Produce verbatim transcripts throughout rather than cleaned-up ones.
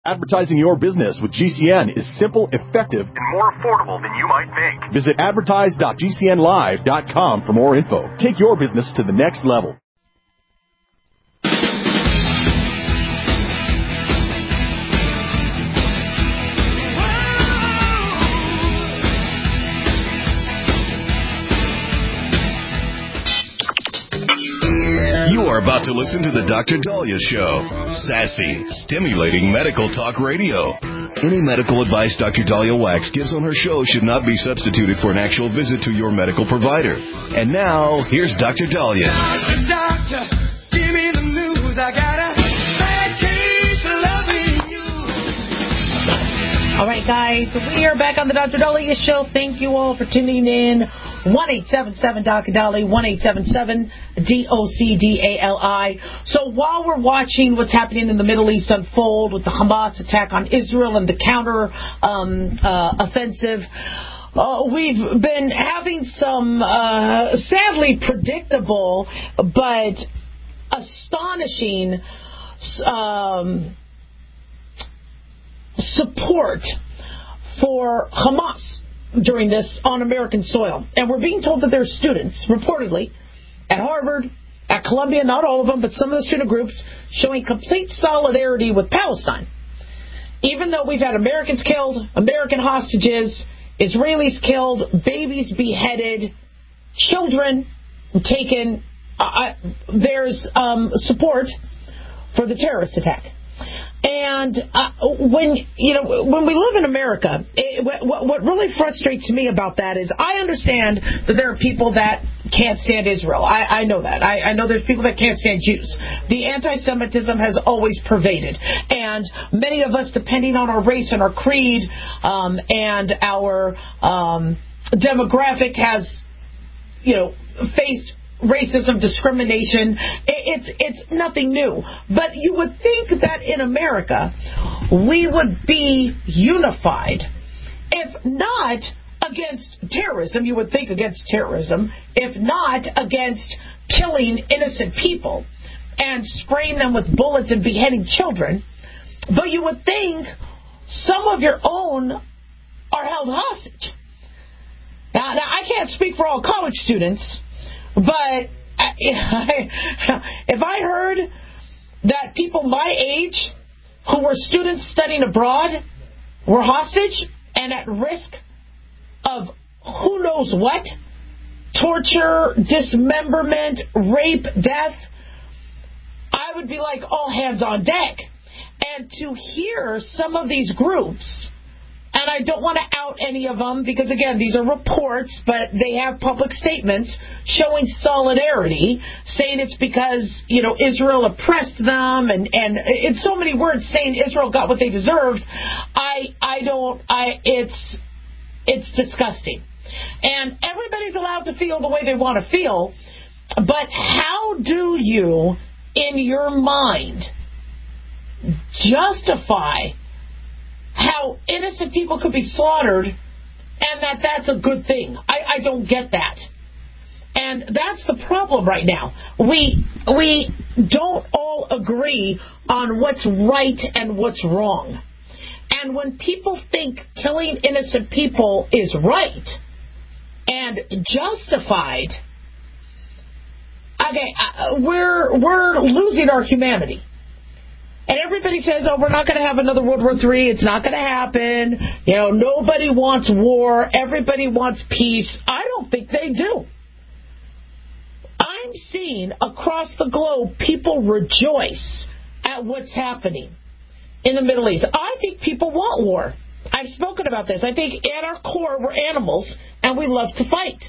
Advertising your business with G C N is simple, effective, and more affordable than you might think. Visit advertise dot g c n live dot com for more info. Take your business to the next level. You are about to listen to the Doctor Dahlia Show. Sassy, stimulating medical talk radio. Any medical advice Doctor Dahlia Wax gives on her show should not be substituted for an actual visit to your medical provider. And now, here's Doctor Dahlia. Doctor, doctor, give me the news. I got a bad case of loving you. All right, guys, we are back on the Doctor Dahlia Show. Thank you all for tuning in. one eight seven seven Doctor Dahlia, one eight seven seven D O C D A L I. So while we're watching what's happening in the Middle East unfold with the Hamas attack on Israel and the counter um, uh, offensive, uh, we've been having some uh, sadly predictable but astonishing um, support for Hamas during this on American soil. And we're being told that there's students, reportedly, at Harvard, at Columbia, not all of them, but some of the student groups, showing complete solidarity with Palestine. Even though we've had Americans killed, American hostages, Israelis killed, babies beheaded, children taken, uh, there's um, support for the terrorist attack. And uh, when you know when we live in America, it, what, what really frustrates me about that is I understand that there are people that can't stand Israel. I, I know that. I, I know there's people that can't stand Jews. The anti-Semitism has always pervaded, and many of us, depending on our race and our creed um, and our um, demographic, has you know faced racism, discrimination. It's it's nothing new. But you would think that in America we would be unified, if not against terrorism. You would think against terrorism, if not against killing innocent people and spraying them with bullets and beheading children. But you would think some of your own are held hostage. Now, now I can't speak for all college students, but if I heard that people my age who were students studying abroad were hostage and at risk of who knows what, torture, dismemberment, rape, death, I would be like, all hands on deck. And to hear some of these groups, and I don't want to out any of them because, again, these are reports, but they have public statements showing solidarity, saying it's because, you know, Israel oppressed them, and, and in so many words saying Israel got what they deserved. I I don't, I it's, it's disgusting. And everybody's allowed to feel the way they want to feel, but how do you, in your mind, justify how innocent people could be slaughtered and that that's a good thing? I, I don't get that. And that's the problem right now. We we don't all agree on what's right and what's wrong. And when people think killing innocent people is right and justified, okay, we're we're losing our humanity. And everybody says, oh, we're not going to have another World War Three. It's not going to happen. You know, nobody wants war. Everybody wants peace. I don't think they do. I'm seeing across the globe people rejoice at what's happening in the Middle East. I think people want war. I've spoken about this. I think at our core we're animals and we love to fight.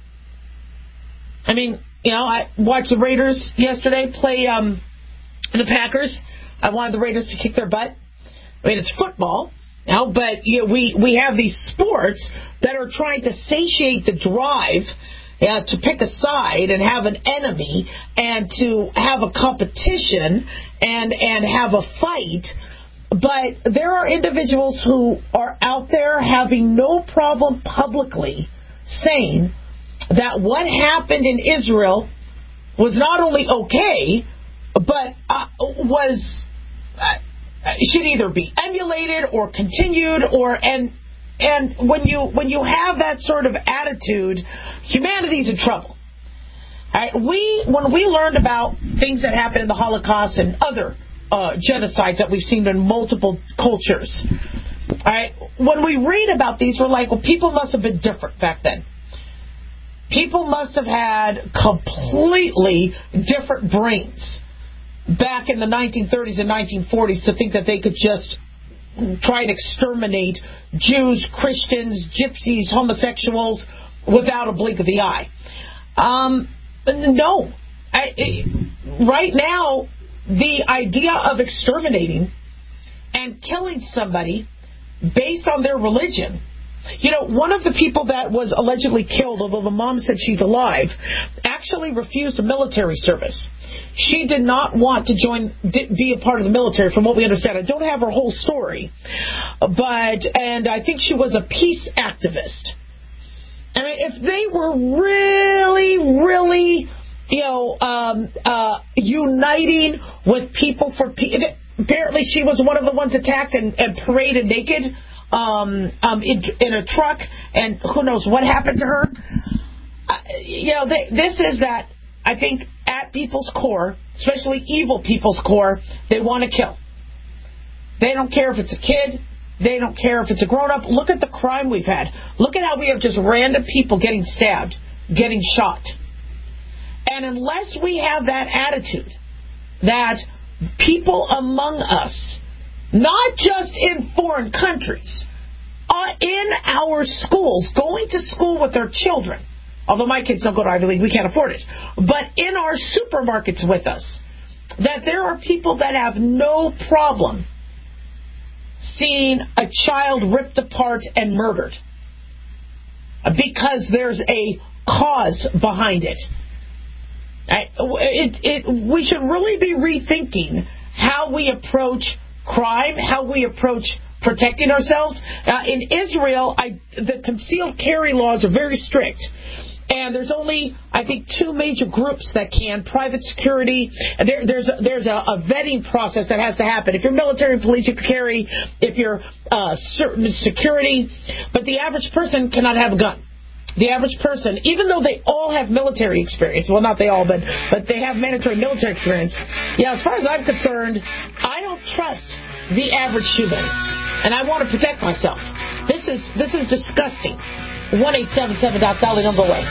I mean, you know, I watched the Raiders yesterday play um, the Packers. I wanted the Raiders to kick their butt. I mean, it's football, you know, but you know, we, we have these sports that are trying to satiate the drive uh, to pick a side and have an enemy and to have a competition and, and have a fight. But there are individuals who are out there having no problem publicly saying that what happened in Israel was not only okay, but uh, was uh, should either be emulated or continued, or and and when you when you have that sort of attitude, humanity's in trouble. All right, we when we learned about things that happened in the Holocaust and other uh, genocides that we've seen in multiple cultures, all right, when we read about these, we're like, well, people must have been different back then. People must have had completely different brains back in the nineteen thirties and nineteen forties to think that they could just try and exterminate Jews, Christians, gypsies, homosexuals without a blink of the eye. Um, no. I, right now, the idea of exterminating and killing somebody based on their religion. You know, one of the people that was allegedly killed, although the mom said she's alive, actually refused a military service. She did not want to join, be a part of the military, from what we understand. I don't have her whole story, but, and I think she was a peace activist. I mean, if they were really, really, you know, um, uh, uniting with people for peace, apparently she was one of the ones attacked and, and paraded naked um, um, in, in a truck, and who knows what happened to her. Uh, you know, they, this is that, I think, at people's core, especially evil people's core, they want to kill. They don't care if it's a kid. They don't care if it's a grown-up. Look at the crime we've had. Look at how we have just random people getting stabbed, getting shot. And unless we have that attitude that people among us, not just in foreign countries, uh, in our schools, going to school with their children, although my kids don't go to Ivy League, we can't afford it, but in our supermarkets with us, that there are people that have no problem seeing a child ripped apart and murdered because there's a cause behind it. It, it. We should really be rethinking how we approach crime, how we approach protecting ourselves. Uh, in Israel, I, the concealed carry laws are very strict. And there's only, I think, two major groups that can. Private security. There, there's a, there's a, a vetting process that has to happen. If you're military and police, you can carry. If you're uh, certain security. But the average person cannot have a gun. The average person, even though they all have military experience, well, not they all, but but they have mandatory military experience. Yeah, as far as I'm concerned, I don't trust the average human, and I want to protect myself. This is this is disgusting. one eight seven seven Doc Dolly, don't go away.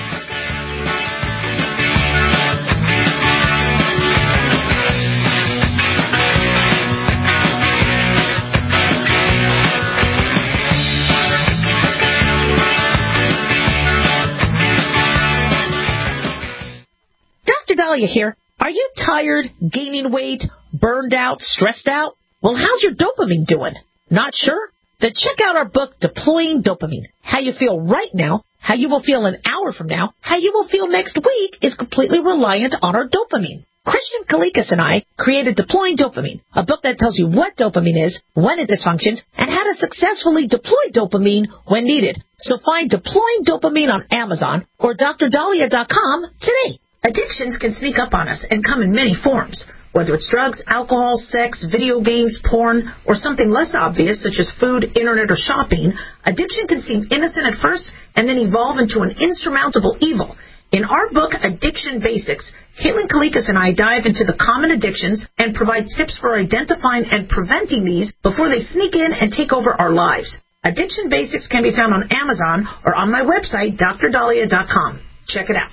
Doctor Dahlia here. Are you tired, gaining weight, burned out, stressed out? Well, how's your dopamine doing? Not sure? Then check out our book, Deploying Dopamine. How you feel right now, how you will feel an hour from now, how you will feel next week is completely reliant on our dopamine. Christian Kalikas and I created Deploying Dopamine, a book that tells you what dopamine is, when it dysfunctions, and how to successfully deploy dopamine when needed. So find Deploying Dopamine on Amazon or D R Dahlia dot com today. Addictions can sneak up on us and come in many forms. Whether it's drugs, alcohol, sex, video games, porn, or something less obvious such as food, internet, or shopping, addiction can seem innocent at first and then evolve into an insurmountable evil. In our book, Addiction Basics, Caitlin Kalikas and I dive into the common addictions and provide tips for identifying and preventing these before they sneak in and take over our lives. Addiction Basics can be found on Amazon or on my website, D R Dahlia dot com. Check it out.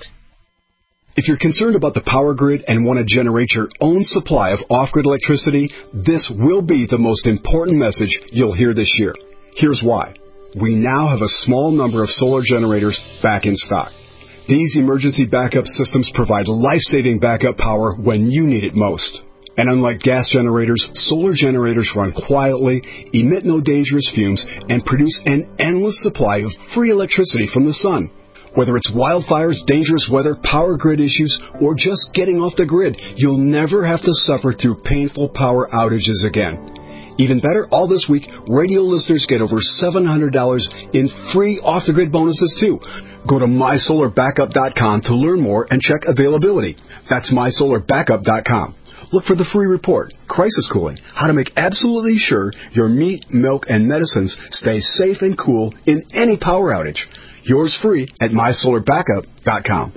If you're concerned about the power grid and want to generate your own supply of off-grid electricity, this will be the most important message you'll hear this year. Here's why. We now have a small number of solar generators back in stock. These emergency backup systems provide life-saving backup power when you need it most. And unlike gas generators, solar generators run quietly, emit no dangerous fumes, and produce an endless supply of free electricity from the sun. Whether it's wildfires, dangerous weather, power grid issues, or just getting off the grid, you'll never have to suffer through painful power outages again. Even better, all this week, radio listeners get over seven hundred dollars in free off-the-grid bonuses, too. Go to my solar backup dot com to learn more and check availability. That's my solar backup dot com. look for the free report, Crisis Cooling, how to make absolutely sure your meat, milk, and medicines stay safe and cool in any power outage. Yours free at my solar backup dot com.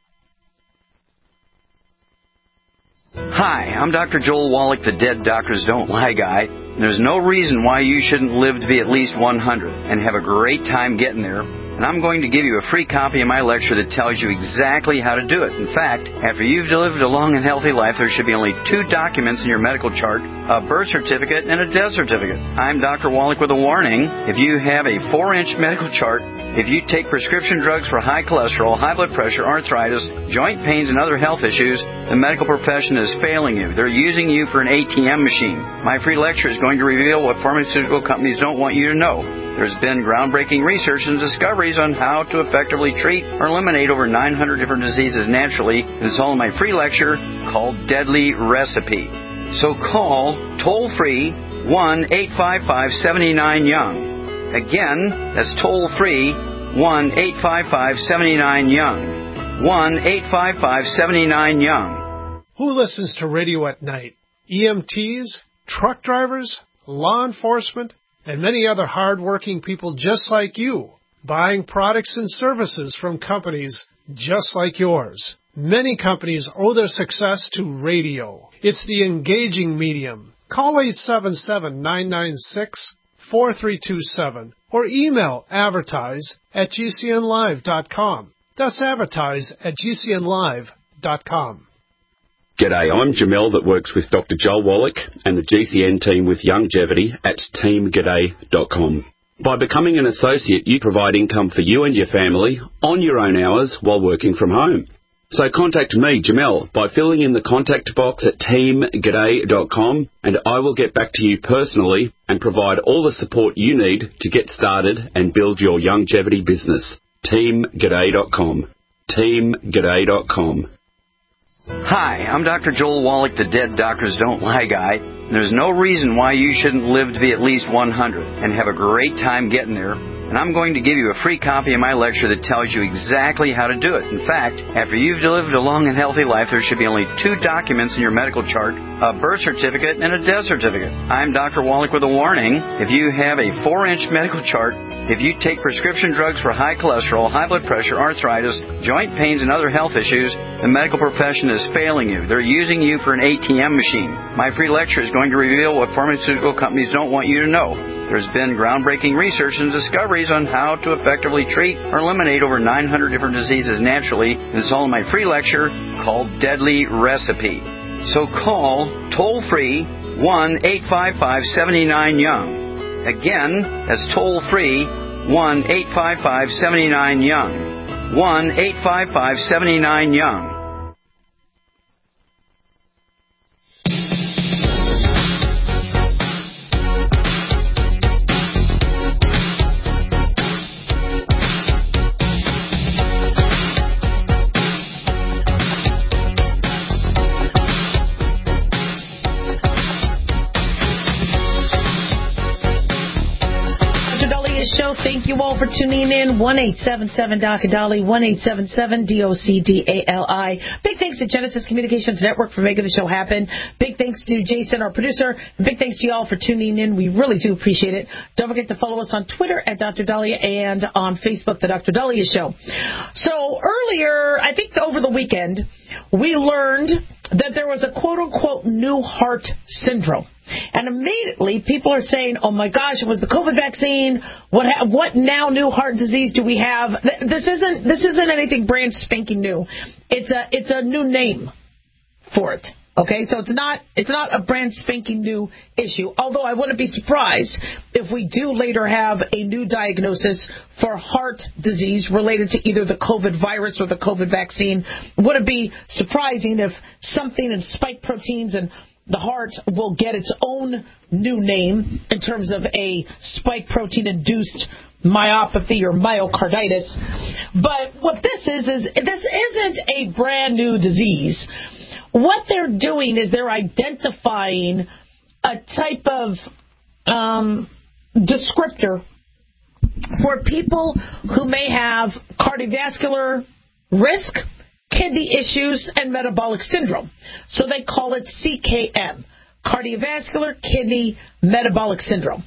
Hi, I'm Doctor Joel Wallach, the Dead Doctors Don't Lie guy. And there's no reason why you shouldn't live to be at least one hundred and have a great time getting there. And I'm going to give you a free copy of my lecture that tells you exactly how to do it. In fact, after you've lived a long and healthy life, there should be only two documents in your medical chart, a birth certificate and a death certificate. I'm Doctor Wallach with a warning. If you have a four-inch medical chart, if you take prescription drugs for high cholesterol, high blood pressure, arthritis, joint pains, and other health issues, the medical profession is failing you. They're using you for an A T M machine. My free lecture is going to reveal what pharmaceutical companies don't want you to know. There's been groundbreaking research and discoveries on how to effectively treat or eliminate over nine hundred different diseases naturally. And it's all in my free lecture called Deadly Recipe. So call toll-free one eight five five seven nine young. Again, that's toll-free one eight five five seven nine young. one eight five five seven nine young. Who listens to radio at night? E M Ts, truck drivers, law enforcement, and many other hard-working people just like you, buying products and services from companies just like yours. Many companies owe their success to radio. It's the engaging medium. Call eight seven seven, nine nine six, four three two seven or email advertise at g c n live dot com. That's advertise at g c n live dot com. G'day, I'm Jamel that works with Doctor Joel Wallach and the G C N team with Longevity at team g'day dot com. By becoming an associate, you provide income for you and your family on your own hours while working from home. So contact me, Jamel, by filling in the contact box at team g'day dot com, and I will get back to you personally and provide all the support you need to get started and build your longevity business. team g'day dot com. team g'day dot com. Hi, I'm Doctor Joel Wallach, the Dead Doctors Don't Lie guy. And there's no reason why you shouldn't live to be at least one hundred and have a great time getting there. And I'm going to give you a free copy of my lecture that tells you exactly how to do it. In fact, after you've lived a long and healthy life, there should be only two documents in your medical chart, a birth certificate and a death certificate. I'm Doctor Wallach with a warning. If you have a four-inch medical chart, if you take prescription drugs for high cholesterol, high blood pressure, arthritis, joint pains, and other health issues, the medical profession is failing you. They're using you for an A T M machine. My free lecture is going to reveal what pharmaceutical companies don't want you to know. There's been groundbreaking research and discoveries on how to effectively treat or eliminate over nine hundred different diseases naturally. And it's all in my free lecture called Deadly Recipe. So call toll-free one eight five five seven nine young. Again, that's toll-free one eight five five seven nine young. one eight five five seven nine young. Thank you all for tuning in. one eight seven seven D O C A D A L I, one eight seven seven D O C D A L I. Big thanks to Genesis Communications Network for making the show happen. Big thanks to Jason, our producer. And big thanks to you all for tuning in. We really do appreciate it. Don't forget to follow us on Twitter at Doctor Dahlia and on Facebook, The Doctor Dahlia Show. So earlier, I think over the weekend, we learned that there was a quote-unquote new heart syndrome. And immediately people are saying, oh, my gosh, it was the COVID vaccine. What ha- what now new heart disease do we have? This isn't this isn't anything brand spanking new. It's a it's a new name for it. Okay, so it's not it's not a brand spanking new issue, although I wouldn't be surprised if we do later have a new diagnosis for heart disease related to either the COVID virus or the COVID vaccine. Would it be surprising if something in spike proteins and the heart will get its own new name in terms of a spike protein-induced myopathy or myocarditis. But what this is, is this isn't a brand new disease. What they're doing is they're identifying a type of um, descriptor for people who may have cardiovascular risk, kidney issues and metabolic syndrome. So they call it C K M, cardiovascular kidney metabolic syndrome.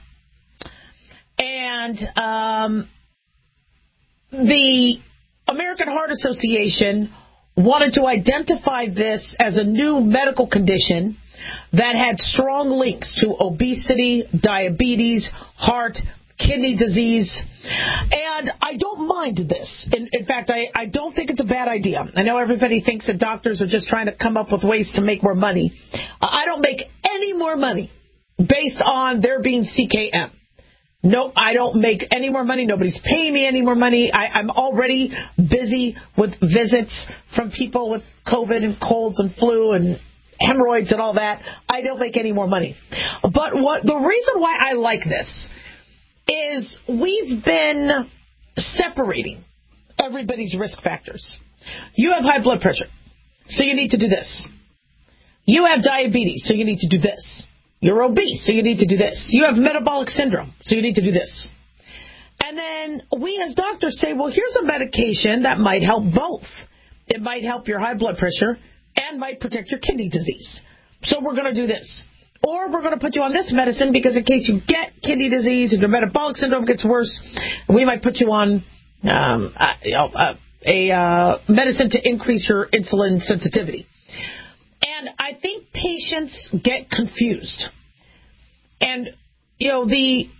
And um, the American Heart Association wanted to identify this as a new medical condition that had strong links to obesity, diabetes, heart, kidney disease. And I don't mind this. In, in fact, I, I don't think it's a bad idea. I know everybody thinks that doctors are just trying to come up with ways to make more money. I don't make any more money based on there being C K M. No, I don't make any more money. Nobody's paying me any more money. I, I'm already busy with visits from people with COVID and colds and flu and hemorrhoids and all that. I don't make any more money. But what the reason why I like this is we've been separating everybody's risk factors. You have high blood pressure, so you need to do this. You have diabetes, so you need to do this. You're obese, so you need to do this. You have metabolic syndrome, so you need to do this. And then we as doctors say, well, here's a medication that might help both. It might help your high blood pressure and might protect your kidney disease. So we're going to do this. Or we're going to put you on this medicine because in case you get kidney disease and your metabolic syndrome gets worse, we might put you on um, a, a uh, medicine to increase your insulin sensitivity. And I think patients get confused. And, you know, the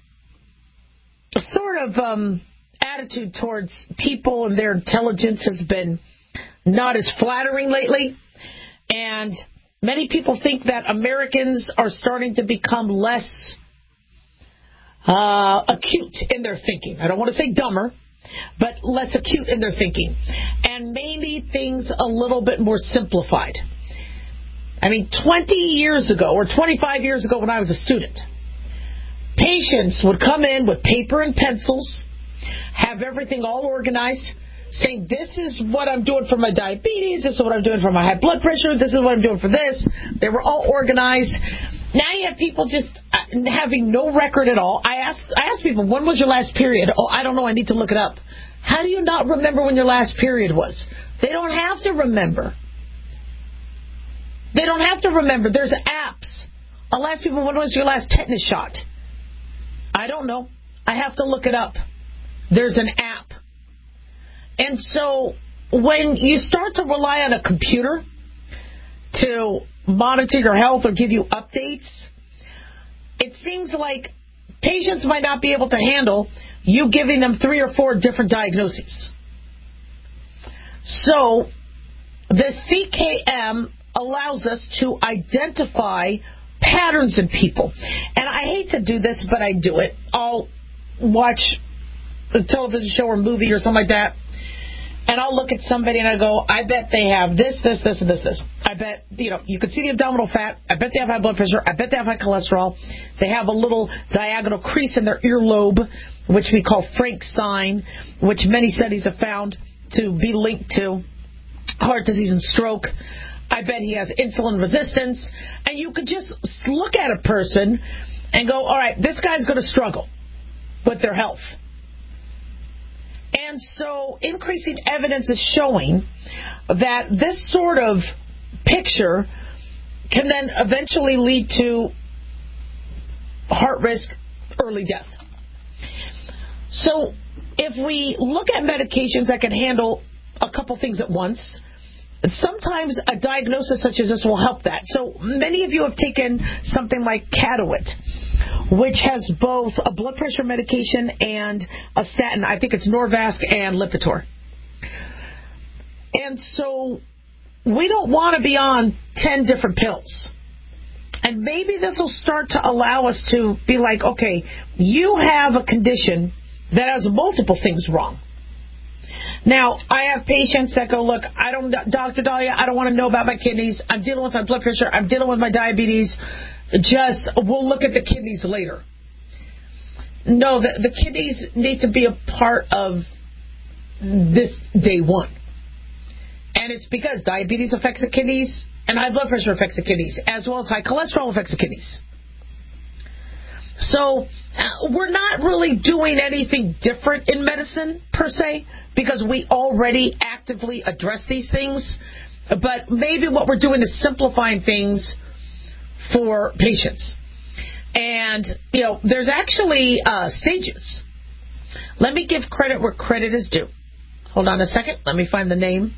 sort of um, attitude towards people and their intelligence has been not as flattering lately. And many people think that Americans are starting to become less uh, acute in their thinking. I don't want to say dumber, but less acute in their thinking. And maybe things a little bit more simplified. I mean, twenty years ago or twenty-five years ago when I was a student, patients would come in with paper and pencils, have everything all organized, saying, this is what I'm doing for my diabetes, this is what I'm doing for my high blood pressure, this is what I'm doing for this. They were all organized. Now you have people just having no record at all. I asked, I asked people, when was your last period? Oh, I don't know, I need to look it up. How do you not remember when your last period was? They don't have to remember. They don't have to remember. There's apps. I'll ask people, when was your last tetanus shot? I don't know. I have to look it up. There's an app. And so when you start to rely on a computer to monitor your health or give you updates, it seems like patients might not be able to handle you giving them three or four different diagnoses. So the C K M allows us to identify patterns in people. And I hate to do this, but I do it. I'll watch a television show or movie or something like that, and I'll look at somebody and I go, I bet they have this, this, this, and this, this. I bet, you know, you can see the abdominal fat. I bet they have high blood pressure. I bet they have high cholesterol. They have a little diagonal crease in their earlobe, which we call Frank's sign, which many studies have found to be linked to heart disease and stroke. I bet he has insulin resistance. And you could just look at a person and go, all right, this guy's going to struggle with their health. And so increasing evidence is showing that this sort of picture can then eventually lead to heart risk, early death. So if we look at medications that can handle a couple things at once, sometimes a diagnosis such as this will help that. So many of you have taken something like Catalent, which has both a blood pressure medication and a statin. I think it's Norvasc and Lipitor. And so we don't want to be on ten different pills. And maybe this will start to allow us to be like, okay, you have a condition that has multiple things wrong. Now, I have patients that go, look, I don't, Doctor Dahlia, I don't want to know about my kidneys. I'm dealing with my blood pressure. I'm dealing with my diabetes. Just, we'll look at the kidneys later. No, the, the kidneys need to be a part of this day one. And it's because diabetes affects the kidneys and high blood pressure affects the kidneys, as well as high cholesterol affects the kidneys. So uh, we're not really doing anything different in medicine, per se, because we already actively address these things. But maybe what we're doing is simplifying things for patients. And, you know, there's actually uh, stages. Let me give credit where credit is due. Hold on a second. Let me find the name.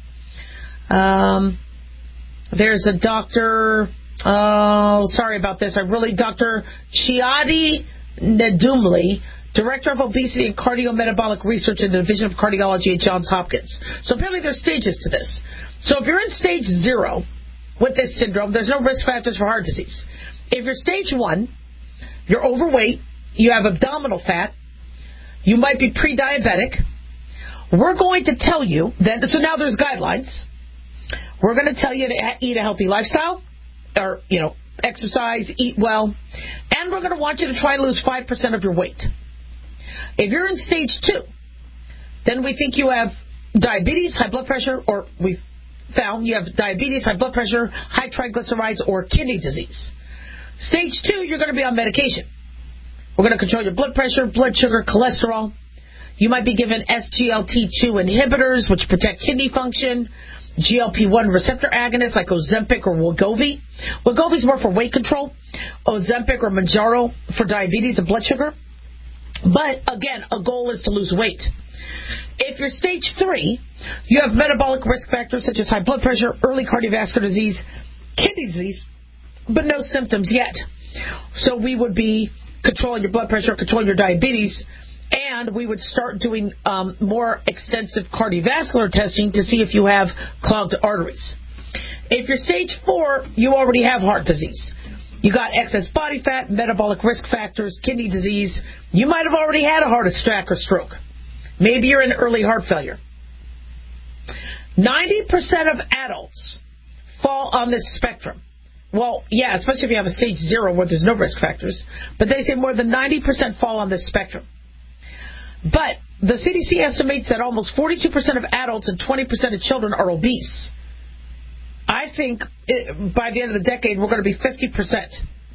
Um, there's a doctor... Oh, sorry about this. I really, Doctor Chiadi Nedumli, Director of Obesity and Cardiometabolic Research in the Division of Cardiology at Johns Hopkins. So apparently there's stages to this. So if you're in stage zero with this syndrome, there's no risk factors for heart disease. If you're stage one, you're overweight, you have abdominal fat, you might be pre-diabetic, we're going to tell you that, so now there's guidelines. We're going to tell you to eat a healthy lifestyle, or, you know, exercise, eat well, and we're going to want you to try to lose five percent of your weight. If you're in stage two, then we think you have diabetes, high blood pressure, or we've found you have diabetes, high blood pressure, high triglycerides, or kidney disease. Stage two, you're going to be on medication. We're going to control your blood pressure, blood sugar, cholesterol. You might be given S G L T two inhibitors, which protect kidney function. G L P one receptor agonists like Ozempic or Wegovy. Wegovy is more for weight control. Ozempic or Mounjaro for diabetes and blood sugar. But, again, a goal is to lose weight. If you're stage three, you have metabolic risk factors such as high blood pressure, early cardiovascular disease, kidney disease, but no symptoms yet. So we would be controlling your blood pressure, controlling your diabetes, and we would start doing um, more extensive cardiovascular testing to see if you have clogged arteries. If you're stage four, you already have heart disease. You got excess body fat, metabolic risk factors, kidney disease. You might have already had a heart attack or stroke. Maybe you're in early heart failure. ninety percent of adults fall on this spectrum. Well, yeah, especially if you have a stage zero where there's no risk factors. But they say more than ninety percent fall on this spectrum. But the C D C estimates that almost forty-two percent of adults and twenty percent of children are obese. I think it, by the end of the decade, we're going to be fifty percent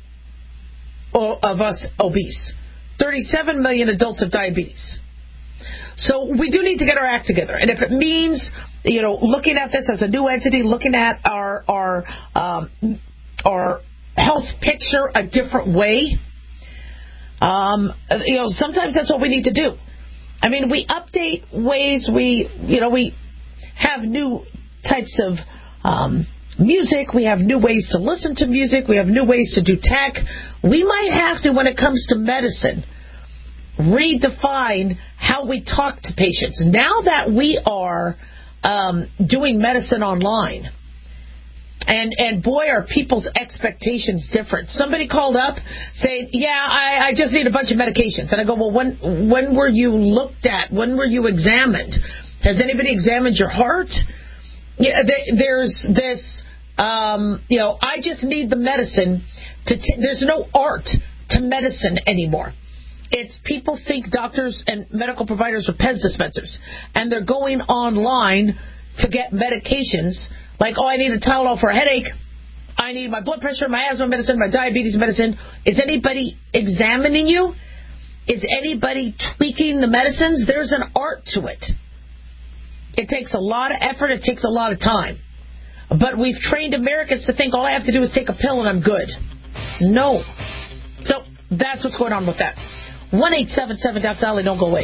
of us obese. thirty-seven million adults have diabetes. So we do need to get our act together. And if it means, you know, looking at this as a new entity, looking at our our um, our health picture a different way, um, you know, sometimes that's what we need to do. I mean, we update ways we, you know, we have new types of um, music. We have new ways to listen to music. We have new ways to do tech. We might have to, when it comes to medicine, redefine how we talk to patients. Now that we are um, doing medicine online, and and boy, are people's expectations different. Somebody called up saying, yeah, I, I just need a bunch of medications. And I go, well, when when were you looked at? When were you examined? Has anybody examined your heart? Yeah, there's this, um, you know, I just need the medicine. to. T- there's no art to medicine anymore. It's people think doctors and medical providers are Pez dispensers, and they're going online to get medications like, oh, I need a Tylenol for a headache. I need my blood pressure, my asthma medicine, my diabetes medicine. Is anybody examining you? Is anybody tweaking the medicines? There's an art to it. It takes a lot of effort. It takes a lot of time. But we've trained Americans to think all I have to do is take a pill and I'm good. No. So that's what's going on with that. one eight seven seven Doc Dolly, don't go away.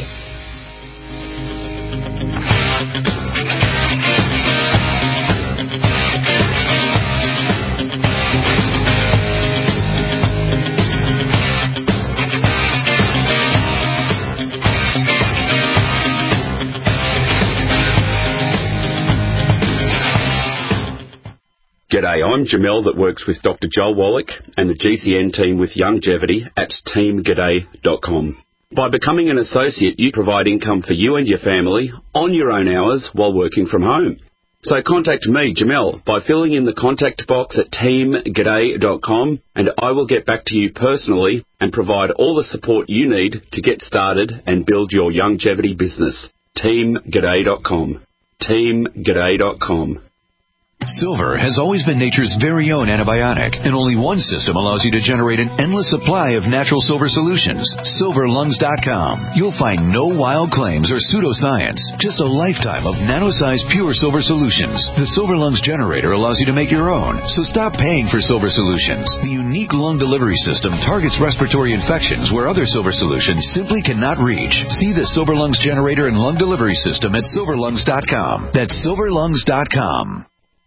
G'day, I'm Jamel that works with Doctor Joel Wallach and the G C N team with Longevity at team g'day dot com. By becoming an associate, you provide income for you and your family on your own hours while working from home. So contact me, Jamel, by filling in the contact box at team g'day dot com, and I will get back to you personally and provide all the support you need to get started and build your longevity business. team g'day dot com. team g'day dot com. Silver has always been nature's very own antibiotic, and only one system allows you to generate an endless supply of natural silver solutions. silver lungs dot com. You'll find no wild claims or pseudoscience, just a lifetime of nano-sized pure silver solutions. The Silver Lungs generator allows you to make your own, so stop paying for silver solutions. The unique lung delivery system targets respiratory infections where other silver solutions simply cannot reach. See the Silver Lungs generator and lung delivery system at silver lungs dot com. That's silver lungs dot com.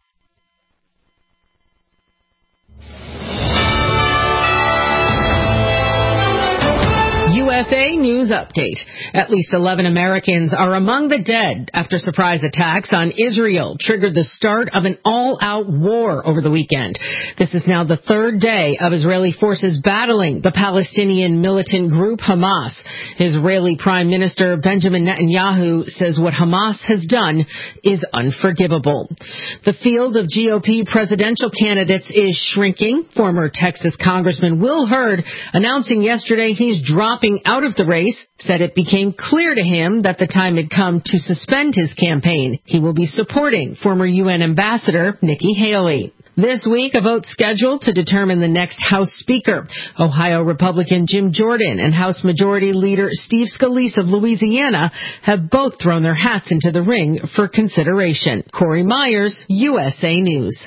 U S A News Update. At least eleven Americans are among the dead after surprise attacks on Israel triggered the start of an all-out war over the weekend. This is now the third day of Israeli forces battling the Palestinian militant group Hamas. Israeli Prime Minister Benjamin Netanyahu says what Hamas has done is unforgivable. The field of G O P presidential candidates is shrinking. Former Texas Congressman Will Hurd announcing yesterday he's dropping out of the race, said it became clear to him that the time had come to suspend his campaign. He will be supporting former U N Ambassador Nikki Haley. This week, a vote scheduled to determine the next House Speaker. Ohio Republican Jim Jordan and House Majority Leader Steve Scalise of Louisiana have both thrown their hats into the ring for consideration. Corey Myers, U S A News.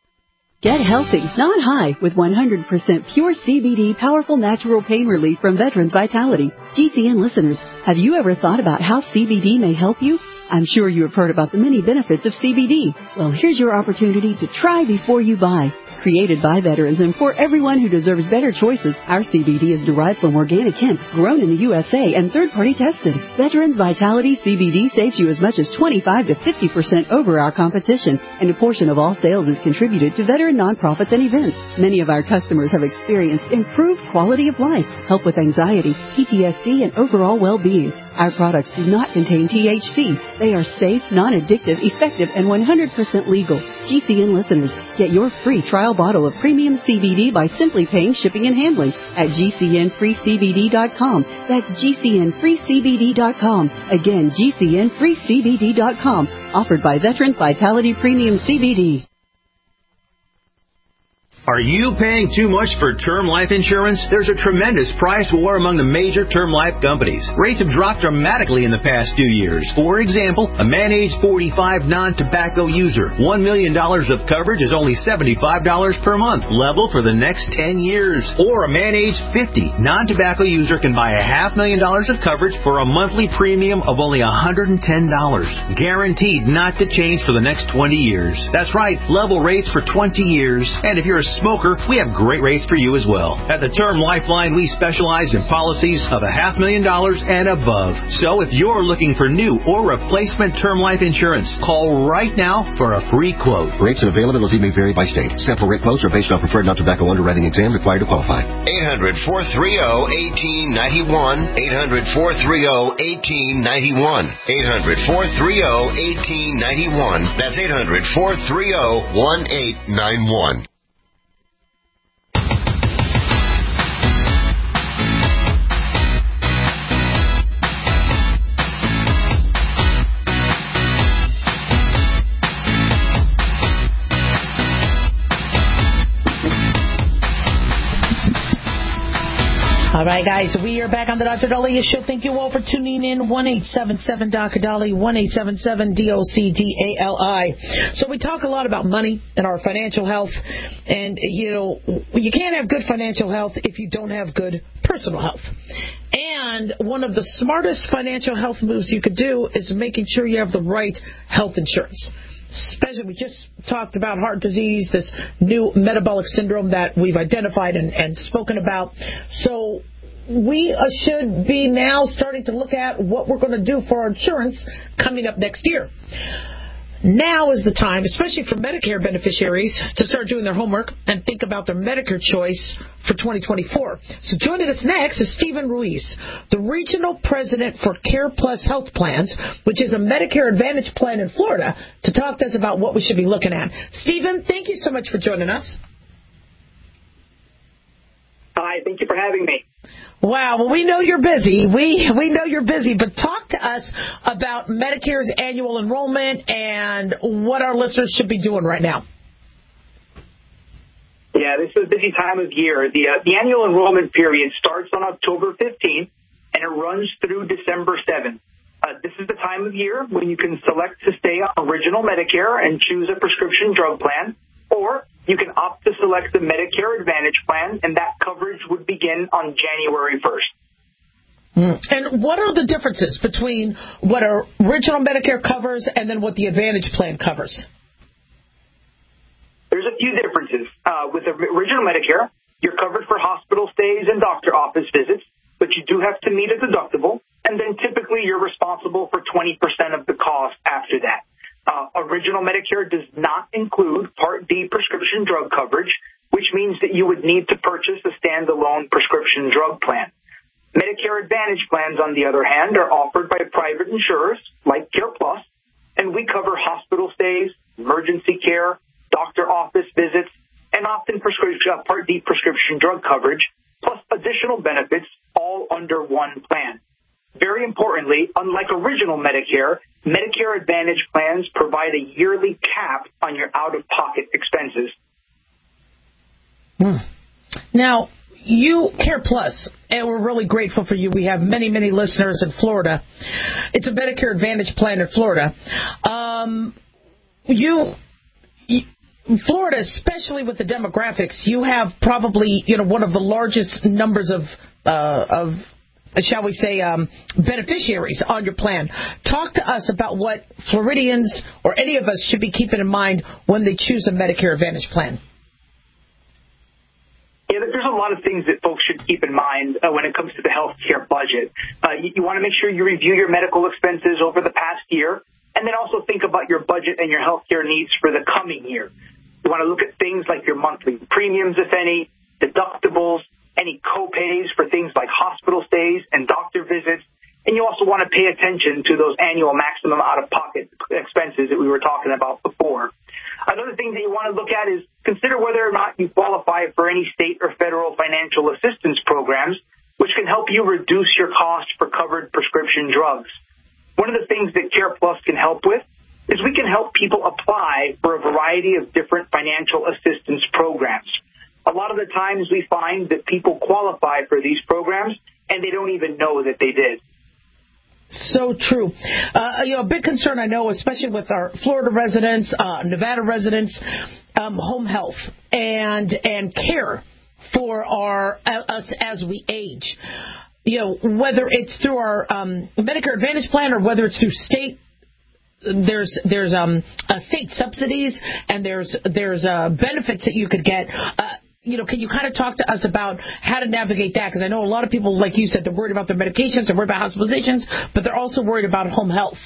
Get healthy, not high, with one hundred percent pure C B D powerful natural pain relief from Veterans Vitality. G C N listeners, have you ever thought about how C B D may help you? I'm sure you have heard about the many benefits of C B D. Well, here's your opportunity to try before you buy. Created by veterans and for everyone who deserves better choices, our C B D is derived from organic hemp, grown in the U S A and third-party tested. Veterans Vitality C B D saves you as much as twenty-five to fifty percent over our competition, and a portion of all sales is contributed to veteran nonprofits and events. Many of our customers have experienced improved quality of life, help with anxiety, P T S D, and overall well-being. Our products do not contain T H C. They are safe, non-addictive, effective, and one hundred percent legal. G C N listeners, get your free trial bottle of premium C B D by simply paying shipping and handling at G C N free C B D dot com. That's G C N free C B D dot com. Again, G C N free C B D dot com. Offered by Veterans Vitality Premium C B D. Are you paying too much for term life insurance? There's a tremendous price war among the major term life companies. Rates have dropped dramatically in the past two years. For example, a man age forty-five non-tobacco user, one million dollars of coverage is only seventy-five dollars per month, level for the next ten years. Or a man age fifty non-tobacco user can buy a half million dollars of coverage for a monthly premium of only one hundred ten dollars. Guaranteed not to change for the next twenty years. That's right, level rates for twenty years. And if you're a smoker, we have great rates for you as well. At the Term Lifeline, we specialize in policies of a half million dollars and above. So if you're looking for new or replacement term life insurance, call right now for a free quote. Rates and availability may vary by state. Sample rate quotes are based on preferred non-tobacco underwriting exam required to qualify. eight hundred, four three zero, one eight nine one. eight hundred, four three zero, one eight nine one. eight hundred, four three zero, one eight nine one. That's eight hundred, four three zero, one eight nine one. All right, guys, we are back on the Doctor Daliah Show. Thank you all for tuning in. one eight seven seven D O C D A L I, one eight seven seven D O C D A L I. So we talk a lot about money and our financial health. And, you know, you can't have good financial health if you don't have good personal health. And one of the smartest financial health moves you could do is making sure you have the right health insurance. Especially, we just talked about heart disease, this new metabolic syndrome that we've identified and, and spoken about. So we uh, should be now starting to look at what we're going to do for our insurance coming up next year. Now is the time, especially for Medicare beneficiaries, to start doing their homework and think about their Medicare choice for twenty twenty-four. So joining us next is Stephen Ruiz, the Regional President for Care Plus Health Plans, which is a Medicare Advantage plan in Florida, to talk to us about what we should be looking at. Stephen, thank you so much for joining us. Hi, thank you for having me. Wow, well, we know you're busy. We we know you're busy, but talk to us about Medicare's annual enrollment and what our listeners should be doing right now. Yeah, this is a busy time of year. The, uh, the annual enrollment period starts on October fifteenth, and it runs through December seventh. Uh, this is the time of year when you can select to stay on Original Medicare and choose a prescription drug plan, or you can opt to select the Medicare Advantage plan, and that coverage would begin on January first. Mm. And what are the differences between what our Original Medicare covers and then what the Advantage plan covers? There's a few differences. Uh, with the Original Medicare, you're covered for hospital stays and doctor office visits, but you do have to meet a deductible, and then typically you're responsible for twenty percent of the cost after that. Uh, Original Medicare does not include Part D prescription drug coverage, which means that you would need to purchase a standalone prescription drug plan. Medicare Advantage plans, on the other hand, are offered by private insurers like CarePlus, and we cover hospital stays, emergency care, doctor office visits, and often prescription, uh, Part D prescription drug coverage, plus additional benefits, all under one plan. Very importantly, unlike Original Medicare, Medicare Advantage plans provide a yearly cap on your out-of-pocket expenses. Hmm. Now, you, CarePlus, and we're really grateful for you. We have many, many listeners in Florida. It's a Medicare Advantage plan in Florida. Um, you... you Florida, especially with the demographics, you have probably, you know, one of the largest numbers of, uh, of, shall we say, um, beneficiaries on your plan. Talk to us about what Floridians or any of us should be keeping in mind when they choose a Medicare Advantage plan. Yeah, there's a lot of things that folks should keep in mind uh, when it comes to the health care budget. Uh, you, you want to make sure you review your medical expenses over the past year, and then also think about your budget and your health care needs for the coming year. You want to look at things like your monthly premiums, if any, deductibles, any co-pays for things like hospital stays and doctor visits. And you also want to pay attention to those annual maximum out-of-pocket expenses that we were talking about before. Another thing that you want to look at is consider whether or not you qualify for any state or federal financial assistance programs, which can help you reduce your cost for covered prescription drugs. One of the things that CarePlus can help with is we can help people apply for a variety of different financial assistance programs. A lot of the times we find that people qualify for these programs and they don't even know that they did. So true. Uh, you know, a big concern I know, especially with our Florida residents, uh, Nevada residents, um, home health and and care for our uh, us as we age. You know, whether it's through our um, Medicare Advantage plan or whether it's through state. There's there's um uh, state subsidies and there's there's uh, benefits that you could get. Uh, you know, can you kind of talk to us about how to navigate that? Because I know a lot of people, like you said, they're worried about their medications, they're worried about hospitalizations, but they're also worried about home health.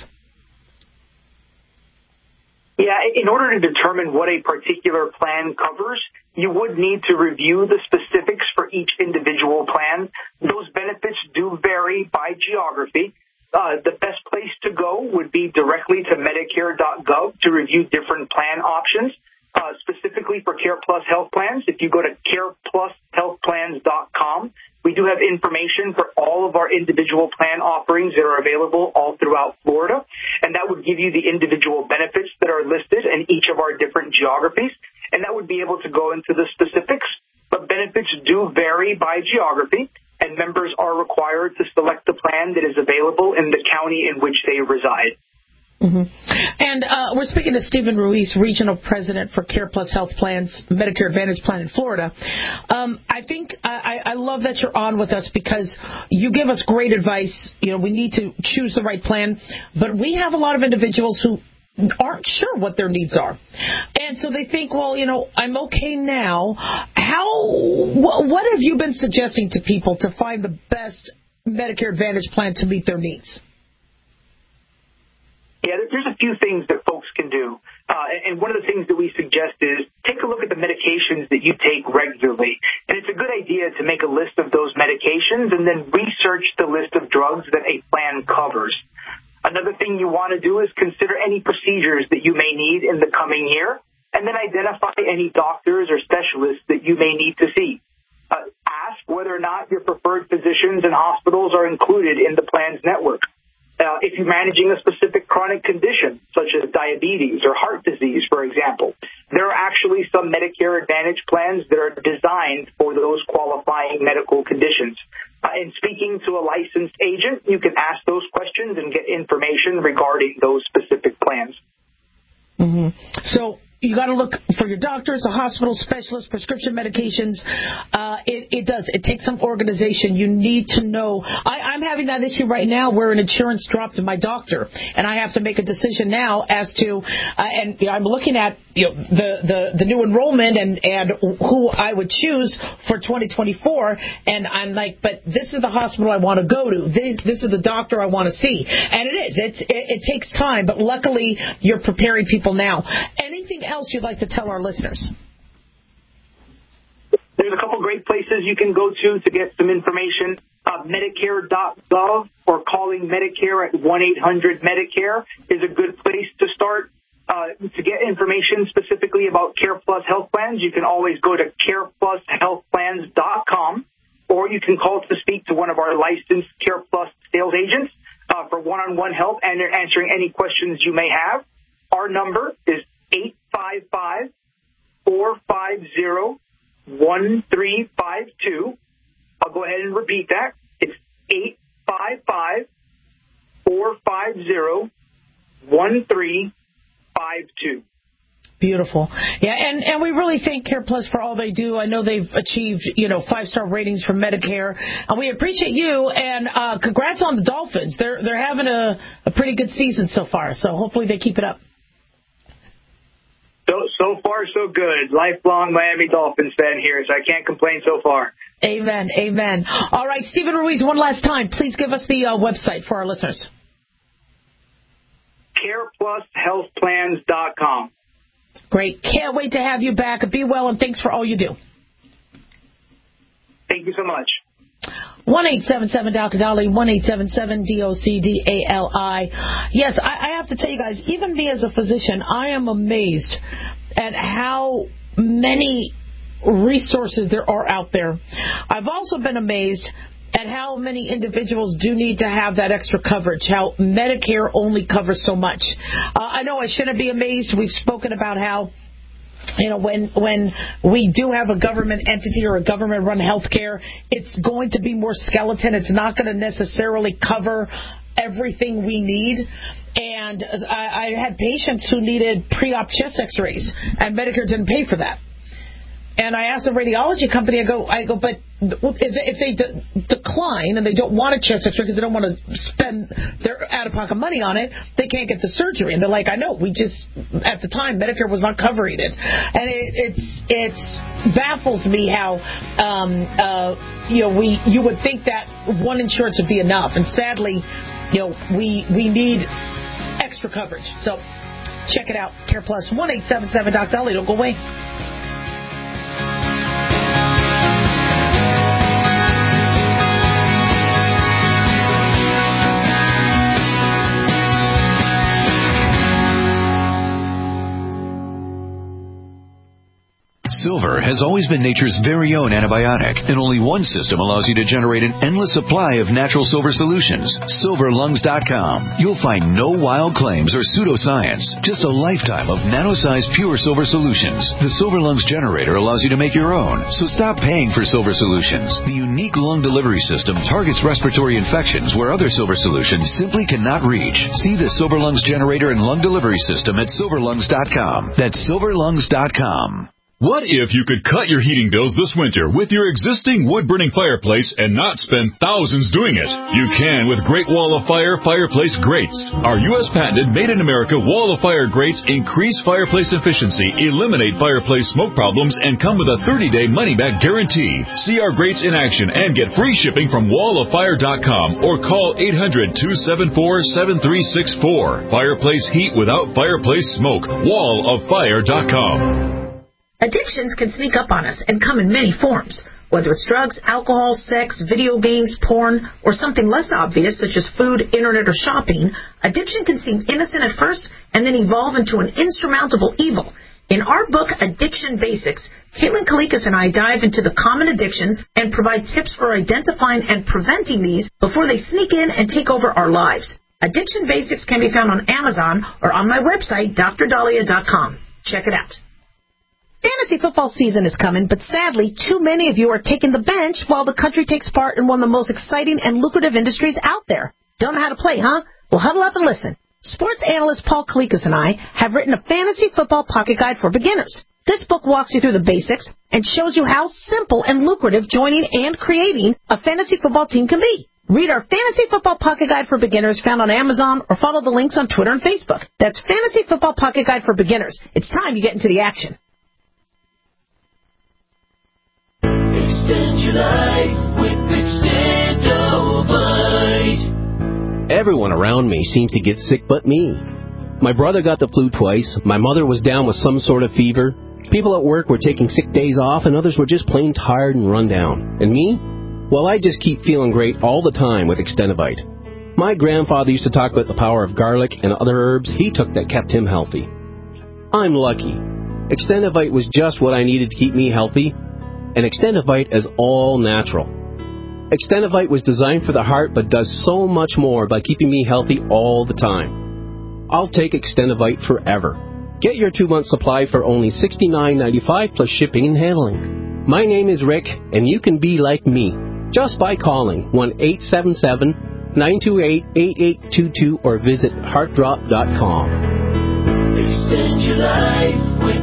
Yeah, in order to determine what a particular plan covers, you would need to review the specifics for each individual plan. Those benefits do vary by geography. Uh, the best place to go would be directly to Medicare dot gov to review different plan options. Uh, specifically for CarePlus health plans, if you go to care plus health plans dot com, we do have information for all of our individual plan offerings that are available all throughout Florida, and that would give you the individual benefits that are listed in each of our different geographies, and that would be able to go into the specifics, but benefits do vary by geography. And members are required to select the plan that is available in the county in which they reside. Mm-hmm. And uh, we're speaking to Stephen Ruiz, Regional President for CarePlus Health Plans, Medicare Advantage Plan in Florida. Um, I think I, I love that you're on with us because you give us great advice. You know, we need to choose the right plan, but we have a lot of individuals who aren't sure what their needs are. And so they think, well, you know, I'm okay now. How, wh- what have you been suggesting to people to find the best Medicare Advantage plan to meet their needs? Yeah, there's a few things that folks can do. Uh, and one of the things that we suggest is take a look at the medications that you take regularly. And it's a good idea to make a list of those medications and then research the list of drugs that a plan covers. Another thing you want to do is consider any procedures that you may need in the coming year, and then identify any doctors or specialists that you may need to see. Uh, ask whether or not your preferred physicians and hospitals are included in the plan's network. Uh, if you're managing a specific chronic condition, such as diabetes or heart disease, for example, there are actually some Medicare Advantage plans that are designed for those qualifying medical conditions. Uh, in speaking to a licensed agent, you can ask those questions and get information regarding those specific plans. Mm-hmm. So you got to look for your doctors, a hospital specialist, prescription medications. Uh, it, it does. It takes some organization. You need to know. I, I'm having that issue right now where an insurance dropped in my doctor, and I have to make a decision now as to. Uh, and you know, I'm looking at you know, the, the the new enrollment and and who I would choose for twenty twenty-four. And I'm like, but this is the hospital I want to go to. This, this is the doctor I want to see. And it is. It's, it, it takes time, but luckily you're preparing people now. Anything else you'd like to tell our listeners? There's a couple great places you can go to to get some information. Uh, Medicare dot gov or calling Medicare at one eight hundred Medicare is a good place to start. Uh, to get information specifically about CarePlus health plans, you can always go to care plus health plans dot com, or you can call to speak to one of our licensed CarePlus sales agents uh, for one-on-one help and answering any questions you may have. Our number is eight five five, four five zero, one three five two. I'll go ahead and repeat that. It's eight five five, four five zero, one three five two. Beautiful. Yeah, and, and we really thank CarePlus for all they do. I know they've achieved, you know, five-star ratings from Medicare. And we appreciate you, and uh, congrats on the Dolphins. They're they're having a, a pretty good season so far, so hopefully they keep it up. So, so far, so good. Lifelong Miami Dolphins fan here, so I can't complain so far. Amen, amen. All right, Stephen Ruiz, one last time. Please give us the uh, website for our listeners. care plus health plans dot com. Great. Can't wait to have you back. Be well, and thanks for all you do. Thank you so much. one eight seven seven Doctor Dolly, one eight seven seven D O C D A L I. Yes, I, I have to tell you guys, even me as a physician, I am amazed at how many resources there are out there. I've also been amazed at how many individuals do need to have that extra coverage, how Medicare only covers so much. Uh, I know I shouldn't be amazed. We've spoken about how, you know, when when we do have a government entity or a government-run health care, it's going to be more skeleton. It's not going to necessarily cover everything we need. And I, I had patients who needed pre-op chest x-rays, and Medicare didn't pay for that. And I asked the radiology company, I go, I go, but if, if they de- decline and they don't want a chest x-ray because they don't want to spend their out-of-pocket money on it, they can't get the surgery. And they're like, I know, we just, at the time, Medicare was not covering it. And it it's it's baffles me how, um, uh, you know, we you would think that one insurance would be enough. And sadly, you know, we we need extra coverage. So check it out, CarePlus, one eight seven seven Doctor Dolly. Don't go away. Silver has always been nature's very own antibiotic, and only one system allows you to generate an endless supply of natural silver solutions. silver lungs dot com. You'll find no wild claims or pseudoscience, just a lifetime of nano-sized pure silver solutions. The Silver Lungs generator allows you to make your own, so stop paying for silver solutions. The unique lung delivery system targets respiratory infections where other silver solutions simply cannot reach. See the Silver Lungs generator and lung delivery system at silver lungs dot com. That's silver lungs dot com. What if you could cut your heating bills this winter with your existing wood-burning fireplace and not spend thousands doing it? You can with Great Wall of Fire Fireplace Grates. Our U S patented made-in-America Wall of Fire grates increase fireplace efficiency, eliminate fireplace smoke problems, and come with a thirty-day money-back guarantee. See our grates in action and get free shipping from wall of fire dot com or call eight hundred, two seven four, seven three six four. Fireplace heat without fireplace smoke. wall of fire dot com. Addictions can sneak up on us and come in many forms. Whether it's drugs, alcohol, sex, video games, porn, or something less obvious such as food, internet, or shopping, addiction can seem innocent at first and then evolve into an insurmountable evil. In our book, Addiction Basics, Caitlin Kalikas and I dive into the common addictions and provide tips for identifying and preventing these before they sneak in and take over our lives. Addiction Basics can be found on Amazon or on my website, D R Dahlia dot com. Check it out. Fantasy football season is coming, but sadly, too many of you are taking the bench while the country takes part in one of the most exciting and lucrative industries out there. Don't know how to play, huh? Well, huddle up and listen. Sports analyst Paul Kalikas and I have written a fantasy football pocket guide for beginners. This book walks you through the basics and shows you how simple and lucrative joining and creating a fantasy football team can be. Read our Fantasy Football Pocket Guide for Beginners found on Amazon or follow the links on Twitter and Facebook. That's Fantasy Football Pocket Guide for Beginners. It's time you get into the action. Extend your life with Extendovite. Everyone around me seems to get sick but me. My brother got the flu twice. My mother was down with some sort of fever. People at work were taking sick days off, and others were just plain tired and run down. And me? Well, I just keep feeling great all the time with Extendovite. My grandfather used to talk about the power of garlic and other herbs he took that kept him healthy. I'm lucky. Extendovite was just what I needed to keep me healthy, and Extendovite is all natural. Extendovite was designed for the heart but does so much more by keeping me healthy all the time. I'll take Extendovite forever. Get your two-month supply for only sixty-nine ninety-five plus shipping and handling. My name is Rick, and you can be like me just by calling one eight seven seven, nine two eight, eight eight two two or visit heart drop dot com. Extend your life with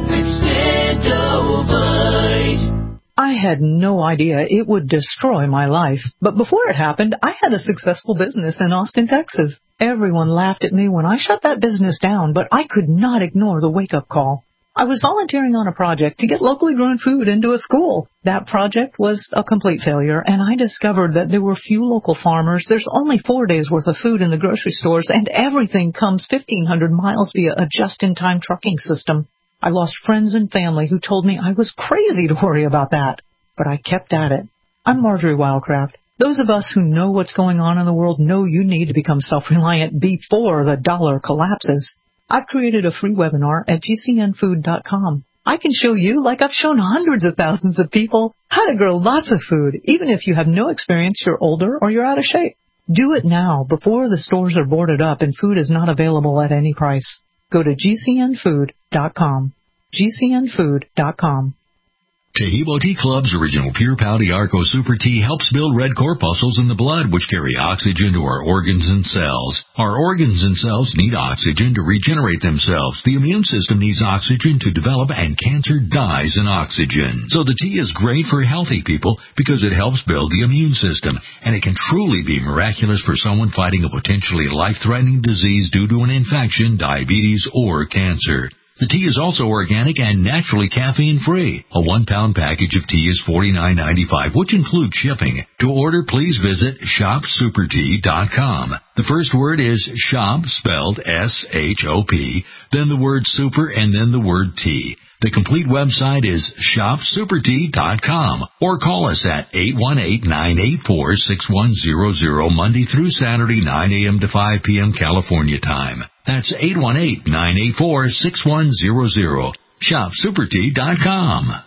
Extendovite. I had no idea it would destroy my life. But before it happened, I had a successful business in Austin, Texas. Everyone laughed at me when I shut that business down, but I could not ignore the wake-up call. I was volunteering on a project to get locally grown food into a school. That project was a complete failure, and I discovered that there were few local farmers. There's only four days' worth of food in the grocery stores, and everything comes fifteen hundred miles via a just-in-time trucking system. I lost friends and family who told me I was crazy to worry about that, but I kept at it. I'm Marjorie Wildcraft. Those of us who know what's going on in the world know you need to become self-reliant before the dollar collapses. I've created a free webinar at G C N food dot com. I can show you, like I've shown hundreds of thousands of people, how to grow lots of food, even if you have no experience, you're older, or you're out of shape. Do it now before the stores are boarded up and food is not available at any price. Go to G C N food dot com. G C N food dot com. Tahibo Tea Club's original Pure Pau Arco Super Tea helps build red corpuscles in the blood, which carry oxygen to our organs and cells. Our organs and cells need oxygen to regenerate themselves. The immune system needs oxygen to develop, and cancer dies in oxygen. So the tea is great for healthy people because it helps build the immune system, and it can truly be miraculous for someone fighting a potentially life-threatening disease due to an infection, diabetes, or cancer. The tea is also organic and naturally caffeine-free. A one-pound package of tea is forty-nine ninety-five, which includes shipping. To order, please visit shop super tea dot com. The first word is shop, spelled S H O P, then the word super, and then the word tea. The complete website is shop super tea dot com, or call us at eight one eight, nine eight four, six one zero zero Monday through Saturday, nine a.m. to five p.m. California time. That's eight one eight, nine eight four, six one zero zero. shop super tea dot com.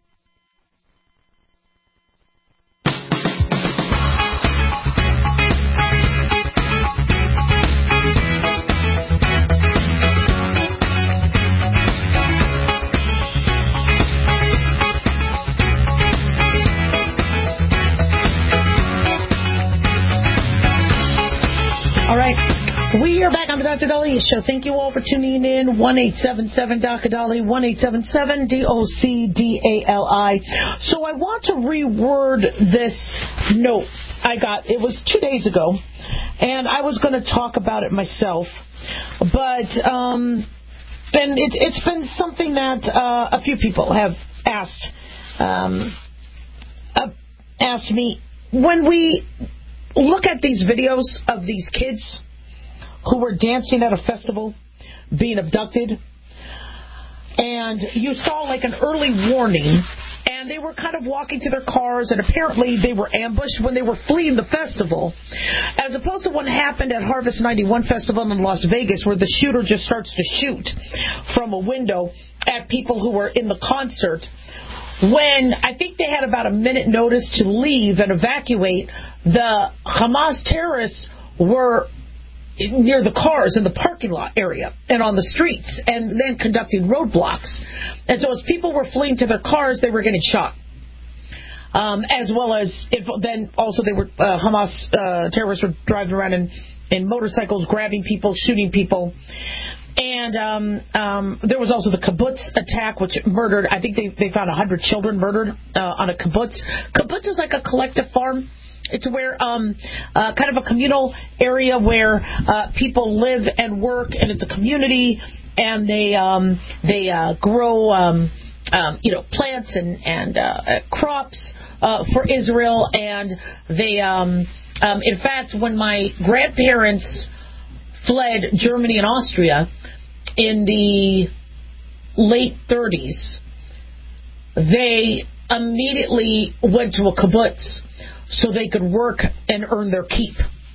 We are back on the Doctor Dahlia Show. Thank you all for tuning in. one eight seven seven D O C D A L I, one eight seven seven D O C D A L I. So I want to reword this note I got. It was two days ago, and I was going to talk about it myself. But um, and it, it's been something that uh, a few people have asked, um, uh, asked me. When we look at these videos of these kids who were dancing at a festival, being abducted, and you saw like an early warning, and they were kind of walking to their cars, and apparently they were ambushed when they were fleeing the festival, as opposed to what happened at Harvest ninety-one Festival in Las Vegas, where the shooter just starts to shoot from a window at people who were in the concert. When I think they had about a minute notice to leave and evacuate, the Hamas terrorists were near the cars in the parking lot area and on the streets, and then conducting roadblocks. And so as people were fleeing to their cars, they were getting shot. Um, as well as if then also they were uh, Hamas uh, terrorists were driving around in, in motorcycles, grabbing people, shooting people. And um, um, there was also the kibbutz attack, which murdered, I think they, they found one hundred children murdered uh, on a kibbutz. Kibbutz is like a collective farm. It's where um, uh, kind of a communal area where uh, people live and work, and it's a community, and they um, they uh, grow um, um, you know plants and and uh, crops uh, for Israel, and they um, um, in fact, when my grandparents fled Germany and Austria in the late thirties, they immediately went to a kibbutz so they could work and earn their keep.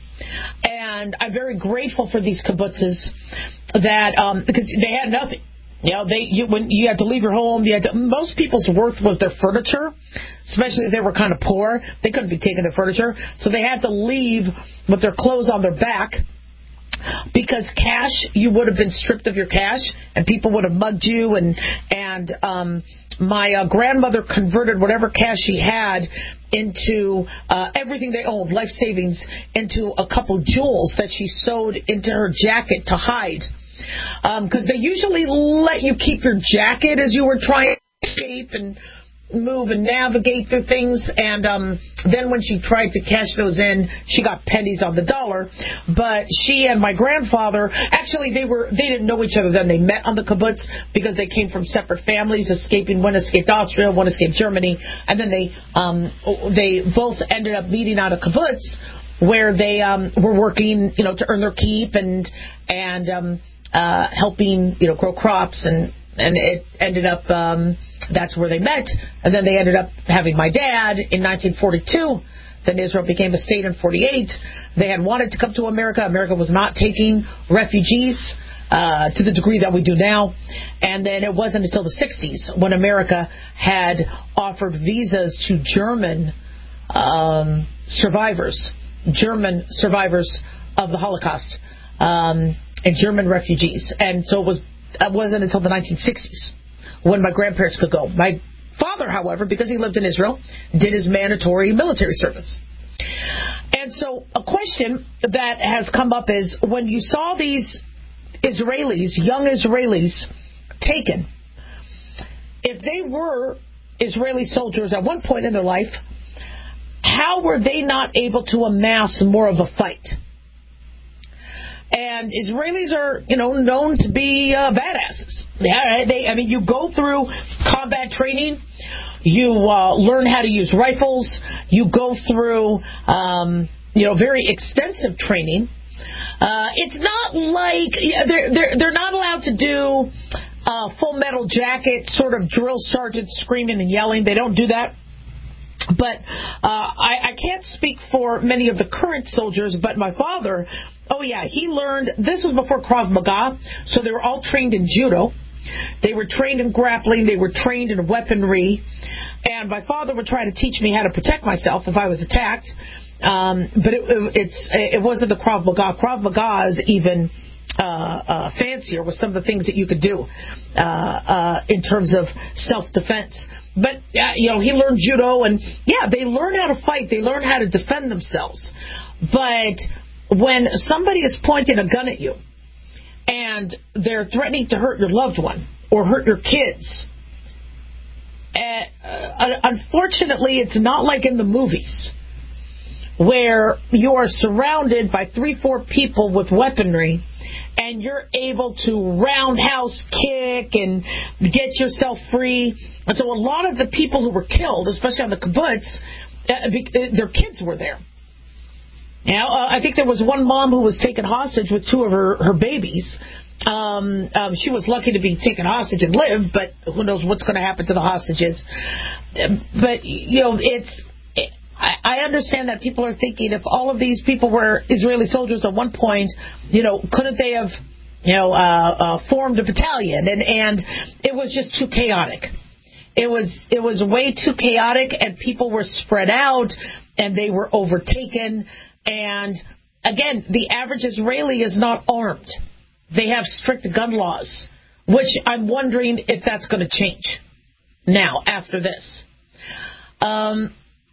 And I'm very grateful for these kibbutzes that um, because they had nothing. You know, they you, when you had to leave your home, you had to, most people's worth was their furniture, especially if they were kind of poor. They couldn't be taking their furniture, so they had to leave with their clothes on their back. Because cash, you would have been stripped of your cash, and people would have mugged you. And and um, my uh, grandmother converted whatever cash she had into uh, everything they owned, life savings, into a couple jewels that she sewed into her jacket to hide. Because um, they usually let you keep your jacket as you were trying to escape and move and navigate through things, and um, then when she tried to cash those in, she got pennies on the dollar. But she and my grandfather, actually, they were they didn't know each other then. They met on the kibbutz because they came from separate families, escaping. One escaped Austria, one escaped Germany, and then they um, they both ended up meeting out a kibbutz where they um, were working, you know, to earn their keep and and um, uh, helping, you know, grow crops and. And it ended up, um, that's where they met. And then they ended up having my dad in nineteen forty-two. Then Israel became a state in forty-eight. They had wanted to come to America. America was not taking refugees uh, to the degree that we do now. And then it wasn't until the sixties when America had offered visas to German um, survivors, German survivors of the Holocaust, um, and German refugees. And so it was It wasn't until the nineteen sixties when my grandparents could go. My father, however, because he lived in Israel, did his mandatory military service. And so a question that has come up is when you saw these Israelis, young Israelis, taken, if they were Israeli soldiers at one point in their life, how were they not able to amass more of a fight? And Israelis are, you know, known to be uh, badasses. Yeah, they, I mean, you go through combat training, you uh, learn how to use rifles, you go through, um, you know, very extensive training. Uh, it's not like they're they're they're not allowed to do uh, full metal jacket sort of drill sergeant screaming and yelling. They don't do that. But uh, I, I can't speak for many of the current soldiers, but my father, oh yeah, he learned, this was before Krav Maga, so they were all trained in judo. They were trained in grappling, they were trained in weaponry, and my father would try to teach me how to protect myself if I was attacked, um, but it, it's, it wasn't the Krav Maga. Krav Maga is even uh, uh, fancier with some of the things that you could do uh, uh, in terms of self-defense. But, uh, you know, he learned judo, and, yeah, they learn how to fight. They learn how to defend themselves. But when somebody is pointing a gun at you and they're threatening to hurt your loved one or hurt your kids, uh, unfortunately, it's not like in the movies where you are surrounded by three, four people with weaponry and you're able to roundhouse kick and get yourself free. And so a lot of the people who were killed, especially on the kibbutz, uh, their kids were there. Now, uh, I think there was one mom who was taken hostage with two of her, her babies, Um, um, she was lucky to be taken hostage and live, but who knows what's going to happen to the hostages. But, you know, it's... I understand that people are thinking if all of these people were Israeli soldiers at one point, you know, couldn't they have, you know, uh, uh, formed a battalion? And, and it was just too chaotic. It was it was way too chaotic, and people were spread out, and they were overtaken. And, again, the average Israeli is not armed. They have strict gun laws, which I'm wondering if that's going to change now after this. Um...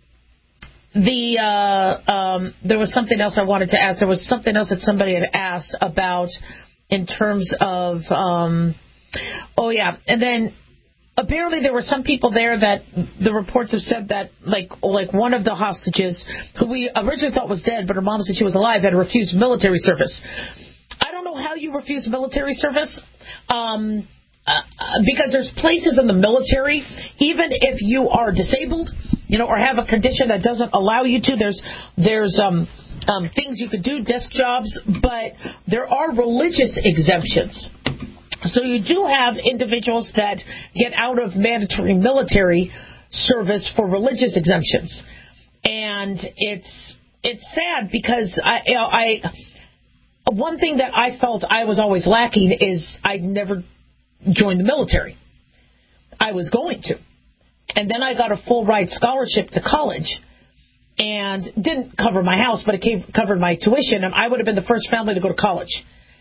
The uh, um, there was something else I wanted to ask. There was something else that somebody had asked about in terms of, um, oh yeah, and then apparently there were some people there that the reports have said that like like one of the hostages who we originally thought was dead, but her mom said she was alive, had refused military service. I don't know how you refuse military service. Um, Uh, because there's places in the military, even if you are disabled, you know, or have a condition that doesn't allow you to, there's there's um, um, things you could do, desk jobs, but there are religious exemptions. So you do have individuals that get out of mandatory military service for religious exemptions, and it's it's sad because I, you know, I one thing that I felt I was always lacking is I never joined the military. I was going to. And then I got a full ride scholarship to college and didn't cover my house, but it came, covered my tuition, and I would have been the first family to go to college.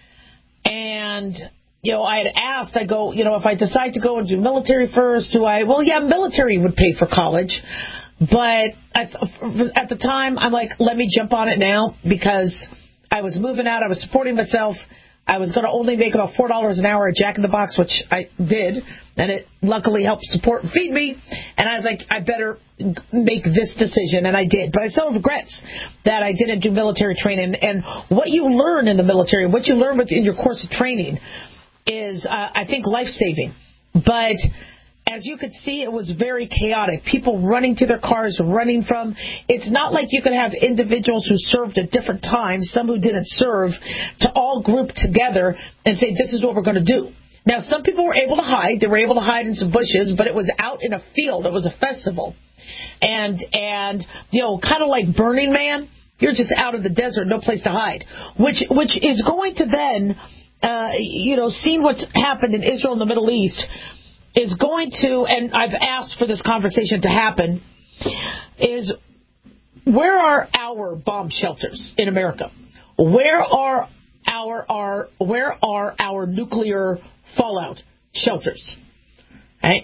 And, you know, I had asked, I go, you know, if I decide to go and do military first, do I, well, yeah, military would pay for college. But at, at the time, I'm like, let me jump on it now because I was moving out, I was supporting myself. I was going to only make about four dollars an hour at Jack in the Box, which I did, and it luckily helped support and feed me. And I was like, I better make this decision, and I did. But I still have regrets that I didn't do military training. And what you learn in the military, what you learn within your course of training is, uh, I think, life-saving. But as you could see, it was very chaotic. People running to their cars, running from. It's not like you could have individuals who served at different times, some who didn't serve, to all group together and say, this is what we're going to do. Now, some people were able to hide. They were able to hide in some bushes, but it was out in a field. It was a festival. And, and you know, kind of like Burning Man, you're just out of the desert, no place to hide, which which is going to then, uh, you know, seeing what's happened in Israel and the Middle East, is going to, and I've asked for this conversation to happen, is where are our bomb shelters in America? Where are our, our where are our nuclear fallout shelters? Right?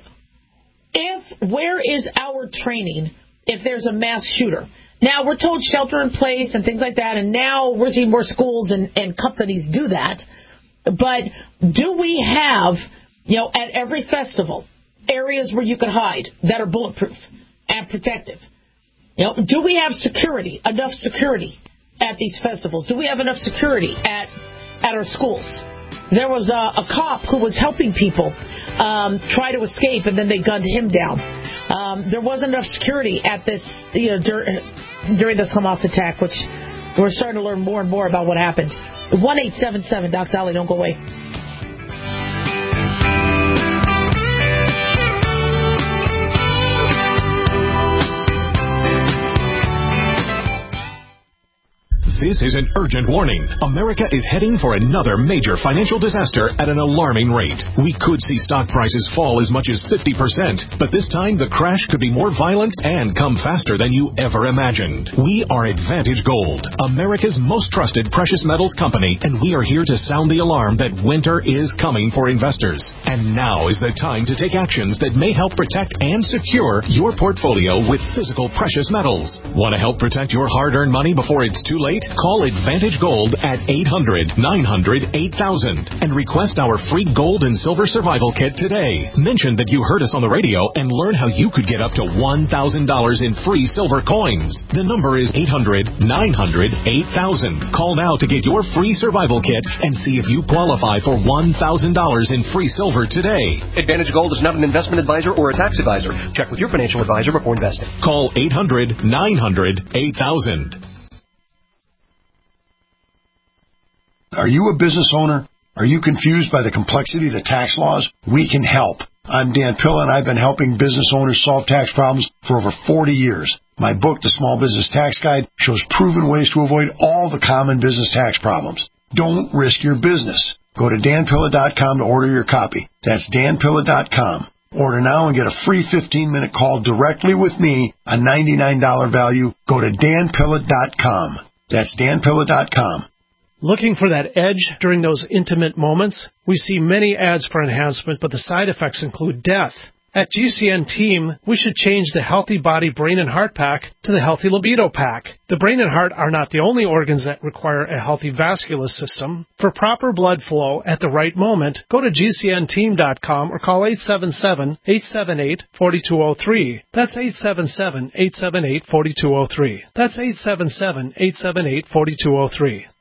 If where is our training if there's a mass shooter? Now we're told shelter in place and things like that, and now we're seeing more schools and, and companies do that. But do we have, you know, at every festival, areas where you can hide that are bulletproof and protective? You know, do we have security, enough security at these festivals? Do we have enough security at at our schools? There was a, a cop who was helping people um, try to escape, and then they gunned him down. Um, there wasn't enough security at this, you know, dur- during this Hamas attack, which we're starting to learn more and more about what happened. one eight seven seven, Doctor Ali, don't go away. This is an urgent warning. America is heading for another major financial disaster at an alarming rate. We could see stock prices fall as much as fifty percent, but this time the crash could be more violent and come faster than you ever imagined. We are Advantage Gold, America's most trusted precious metals company, and we are here to sound the alarm that winter is coming for investors. And now is the time to take actions that may help protect and secure your portfolio with physical precious metals. Want to help protect your hard-earned money before it's too late? Call Advantage Gold at eight hundred, nine hundred, eight thousand and request our free gold and silver survival kit today. Mention that you heard us on the radio and learn how you could get up to one thousand dollars in free silver coins. The number is eight hundred, nine hundred, eight thousand. Call now to get your free survival kit and see if you qualify for one thousand dollars in free silver today. Advantage Gold is not an investment advisor or a tax advisor. Check with your financial advisor before investing. Call eight hundred, nine hundred, eight thousand. Are you a business owner? Are you confused by the complexity of the tax laws? We can help. I'm Dan Pilla, and I've been helping business owners solve tax problems for over forty years. My book, The Small Business Tax Guide, shows proven ways to avoid all the common business tax problems. Don't risk your business. Go to dan pilla dot com to order your copy. That's dan pilla dot com. Order now and get a free fifteen-minute call directly with me, a ninety-nine dollars value. Go to dan pilla dot com. That's dan pilla dot com. Looking for that edge during those intimate moments? We see many ads for enhancement, but the side effects include death. At G C N Team, we should change the Healthy Body Brain and Heart Pack to the Healthy Libido Pack. The brain and heart are not the only organs that require a healthy vascular system. For proper blood flow at the right moment, go to G C N team dot com or call eight seven seven, eight seven eight, four two zero three. That's eight seven seven, eight seven eight, four two zero three. That's eight seven seven, eight seven eight, four two zero three.